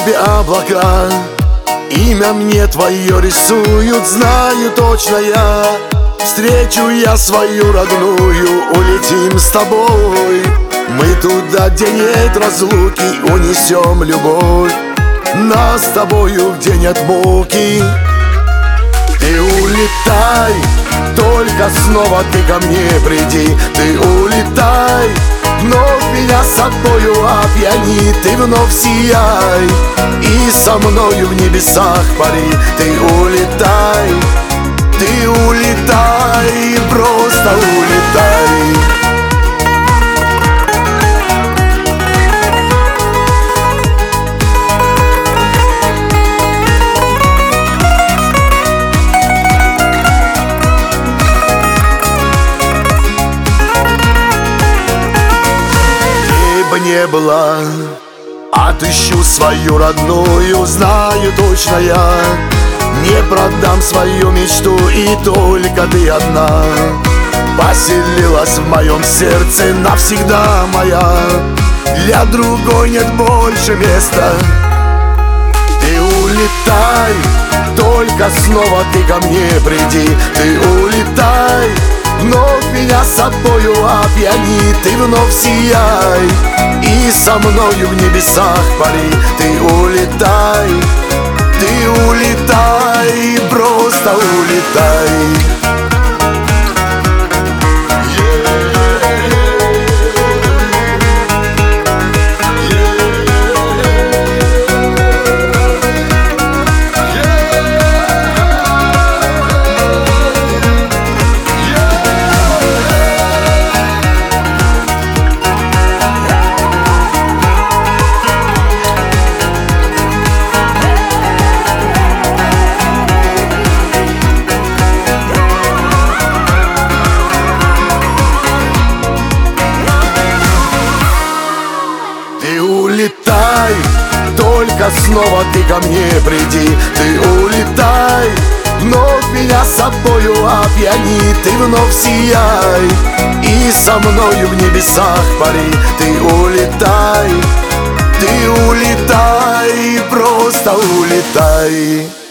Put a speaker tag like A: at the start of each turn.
A: небе облака, имя мне твое рисуют, знаю точно я. Встречу я свою родную, улетим с тобой. Мы туда, где нет разлуки, унесем любовь. Нас с тобою, где нет муки. Ты улетай, только снова ты ко мне приди. Ты улетай, вновь меня с собою опьяни. Ты вновь сияй и со мною в небесах пари. Ты улетай, просто улетай. Не была, отыщу свою родную, знаю точно я. Не продам свою мечту, и только ты одна поселилась в моем сердце, навсегда моя. Для другой нет больше места. Ты улетай, только снова ты ко мне приди. Ты улетай, вновь меня с собою опьяни. Ты вновь сияй и со мною в небесах пари. Ты улетай, просто улетай. Улетай, только снова ты ко мне приди. Ты улетай, вновь меня с собою опьяни. Ты вновь сияй и со мною в небесах пари. Ты улетай, просто улетай.